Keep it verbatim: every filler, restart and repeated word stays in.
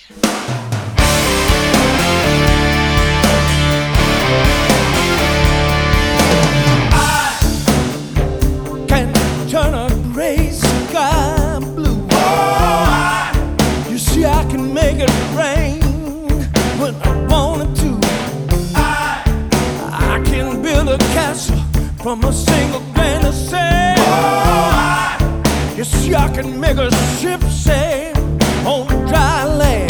Can turn a gray sky blue. Oh, I, you see, I can make it rain when I wanted to. I, I can build a castle from a single grain of sand. Oh, I, you see, I can make a ship sail on dry land.